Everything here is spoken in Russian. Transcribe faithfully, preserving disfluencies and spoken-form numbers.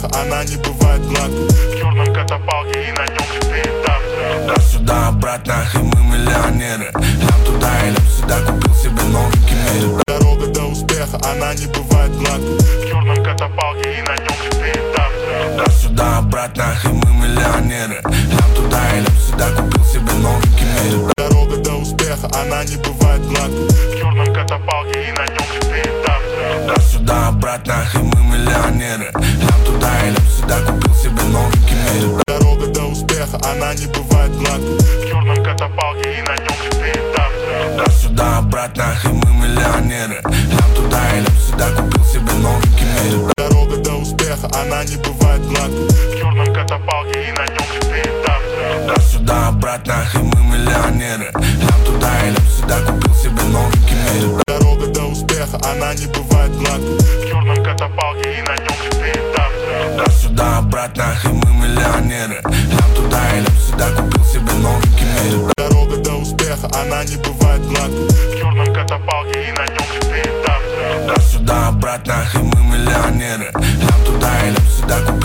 успеха, она не бывает гладкой. В черном катапалке и на нем этап. Туда-обратно, и мы миллионеры. Лям туда и лям сюда, купил себе новый Кемель. Дорога до успеха, она не бывает гладкой. В черном катапалке и на нем этап. Туда-обратно, и мы миллионеры. Лям туда и лям сюда, купил себе новый Кемель. Дорога до успеха, она не бывает гладкой. В черном катапалке и на нем этап. Туда-обратно, и мы миллионеры. Лям туда и лям сюда, купил себе новый Кемель. Дорога до успеха, она не бывает гладкой. В черном катапалке и на нем этап. Туда-обратно, и мы миллионеры. Лям туда и лям сюда, купил себе новый Кемель. Дорога до успеха, она не бывает гладкой. В черном катапалке и на нем этап. Туда-обратно, и мы миллионеры. Лям туда и лям сюда, купил себе новый Кемель. Дорога до успеха, она не бывает гладкой. В черном катапалке и на нем этап. Туда-обратно, и мы миллионеры. Лям туда и лям сюда, купил себе новый Кемель. Дорога до успеха, она не бывает гладкой. В черном катапалке и на нем этап. Туда-обратно, и мы миллионеры. Лям туда и лям сюда, купил